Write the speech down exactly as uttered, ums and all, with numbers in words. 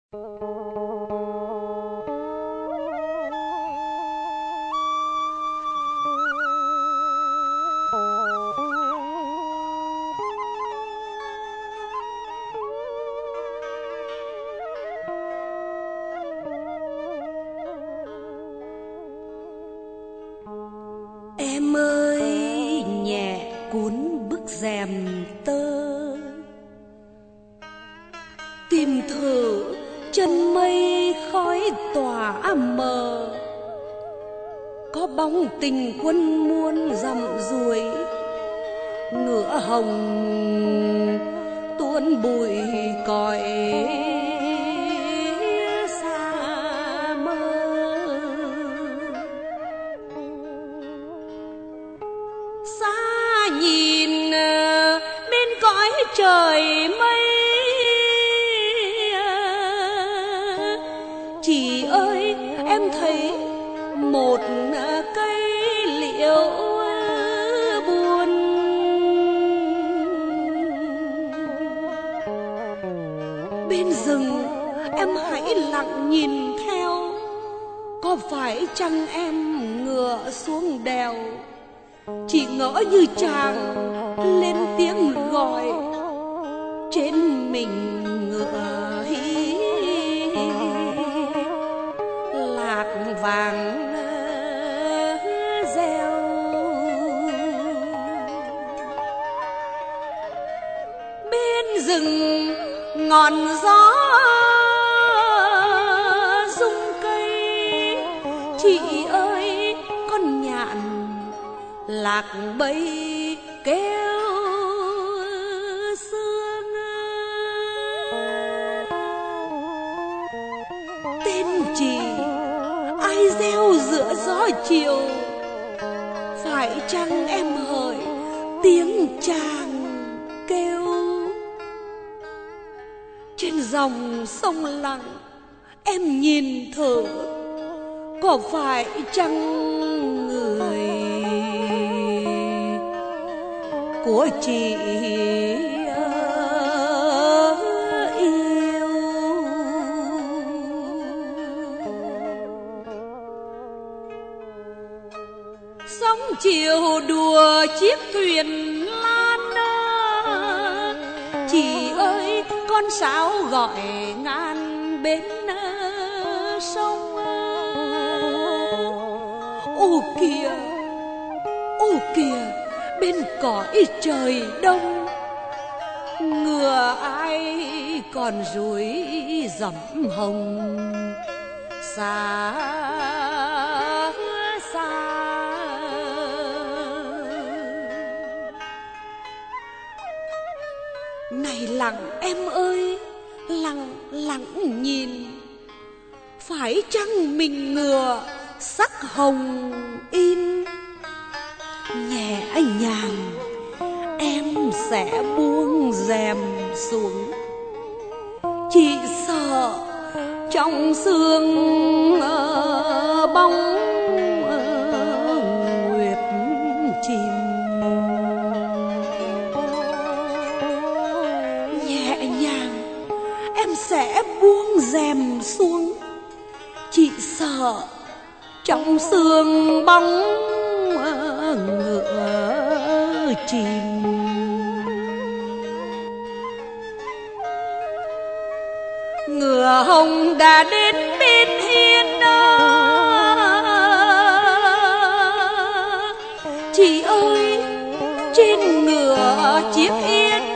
Em ơi, nhẹ cuốn bức rèm tơ, tìm thử chân mây khói tỏa mờ, có bóng tình quân muôn dặm ruồi, ngựa hồng tuôn bụi còi xa mơ. Xa nhìn bên cõi trời mây, chị ơi em thấy một cây liễu buồn. Bên rừng em hãy lặng nhìn theo, có phải chăng em ngựa xuống đèo, chỉ ngỡ như chàng lên tiếng gọi trên mình ngựa hí lạc vàng reo. Bên rừng ngọn gió rung cây, chị ơi con nhạn lạc bầy kêu sương. Tên chị ai reo giữa gió chiều, phải chăng em hỡi tiếng chàng kêu. Trên dòng sông lặng em nhìn thử, có phải chăng người của chị yêu. Sóng chiều đùa chiếc thuyền lan, chị ơi con sáo gọi ngàn bên sông. Ô kìa, ô kìa, bên cõi trời đông, ngựa ai còn rủi dẫm hồng xa xa. Này lặng em ơi, lặng lặng nhìn, phải chăng mình ngựa sắc hồng in. Nhẹ nhàng em sẽ buông rèm xuống, chỉ sợ trong sương bóng nguyệt chìm. Nhẹ nhàng em sẽ buông rèm xuống, chỉ sợ trong sương bóng ngựa chìm. Ngựa hồng đã đến bên hiên đó, chị ơi trên ngựa chiếc yên